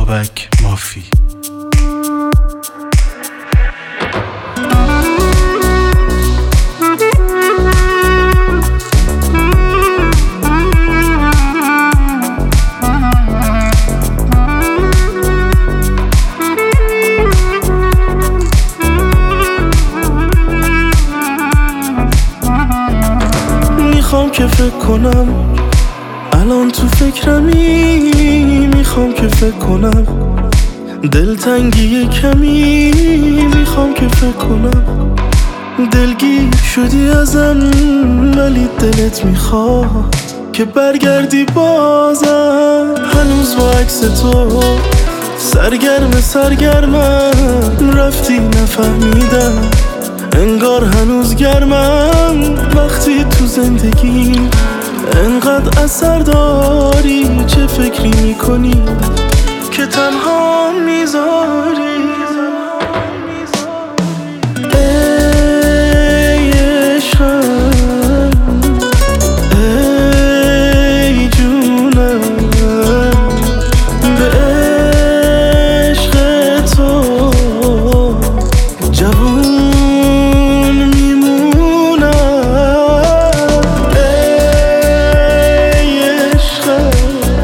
بابک مافی. میخوام که فکر کنم الان تو فکرمی، میخوام که فکر کنم دلتنگی کمی، میخوام که فکر کنم دلگیر شدی ازم ولی دلت میخواد که برگردی بازم. هنوز با عکس تو سرگرمم، رفتی نفهمیدم انگار هنوز گرمم. وقتی تو زندگی انقدر اثر داری، چه فکری میکنی که تنها میذاری؟ ای عشقم، ای جونم، به عشق تو جوون میمونم. ای عشقم،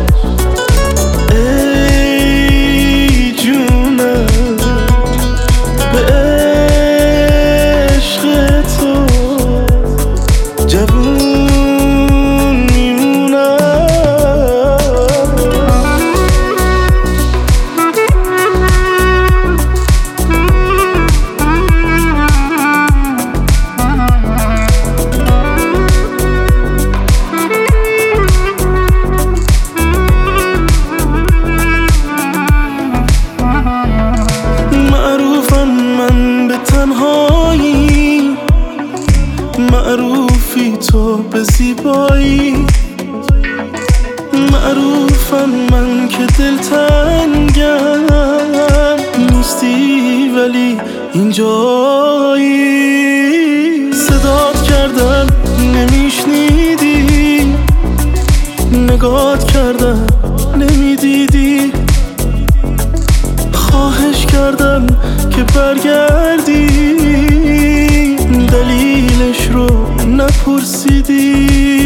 ای جونم، به عشق تو جوون میمونم. معروفم من به تنهایی، معروفی تو به زیبایی، معروفم من که دلتنگم نیستی ولی اینجایی. صدات کردم نمیشنیدی، نگات کردم نمیدیدی، خواهش کردم که برگردی دلیلش رو نپرسیدی.